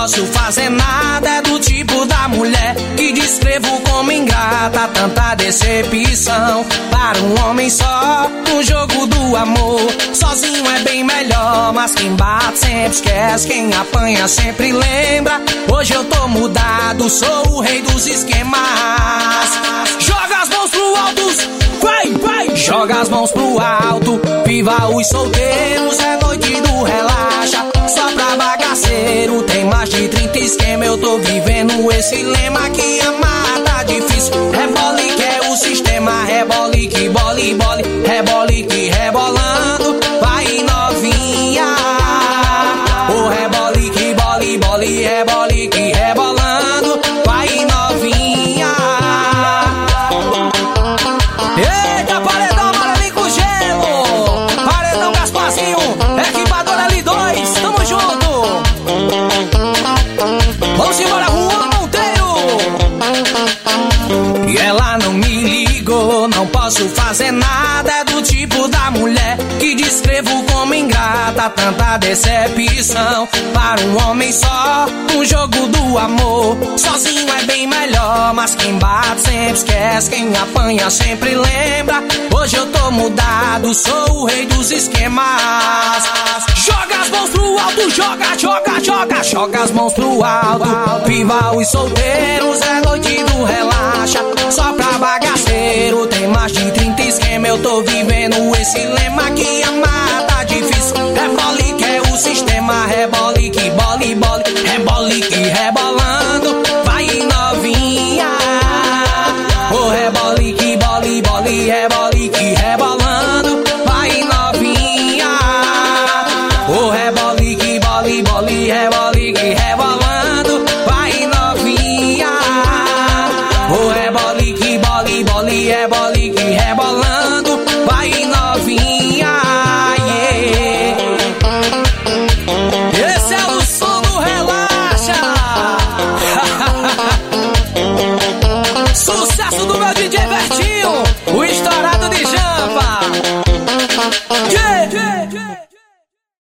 posso fazer nada. É do tipo da mulher que descrevo como ingrata. Tanta decepção para um homem só. No jogo do amor, sozinho é bem melhor. Mas quem bate sempre esquece, quem apanha sempre lembra. Hoje eu tô mudado, sou o rei dos esquemas. Joga as mãos pro alto, vai, vai. Joga as mãos pro alto, viva os solteiros, é noite do relaxa. Só pra bagaceiro, tem mais de 30 esquema. Eu tô vivendo esse lema que amar tá difícil. Rebole que é o sistema, rebole que bole, bole. Rebole que rebolando, vai novinha. O rebole que bole, bole. Rebole que rebolando, vai novinha. Eita, paredão amarelinho com gelo. Paredão Gasparzinho, equipadora L2, tamo junto. Vamos embora, Juan Monteiro. E ela não me ligou, não posso fazer nada. É do tipo da mulher que descrevo como ingrata. Tanta decepção para um homem só. No jogo do amor, sozinho é bem melhor. Mas quem bate sempre esquece, quem apanha sempre lembra. Hoje eu tô mudado, sou o rei dos esquemas. Joga as mãos pro alto, joga, joga, joga. Joga as mãos pro alto, viva os solteiros, é noite do relaxa. Só pra bagaceiro, tem mais de 30 esquema. Eu tô vivendo esse lema que amar tá difícil. Rebole que é o sistema, rebole que bole, bole. Rebole que rebolando, vai novinha. O rebole que bole, bole. Rebole que rebolando, vai novinha. O rebole que bole, bole. Rebole que rebolando, vai novinha. O rebole que bole, bole. Rebole que rebolando, vai novinha. Yeah. Esse é o som do relaxa. Sucesso do meu DJ Bertinho, o estourado de Jampa. Yeah.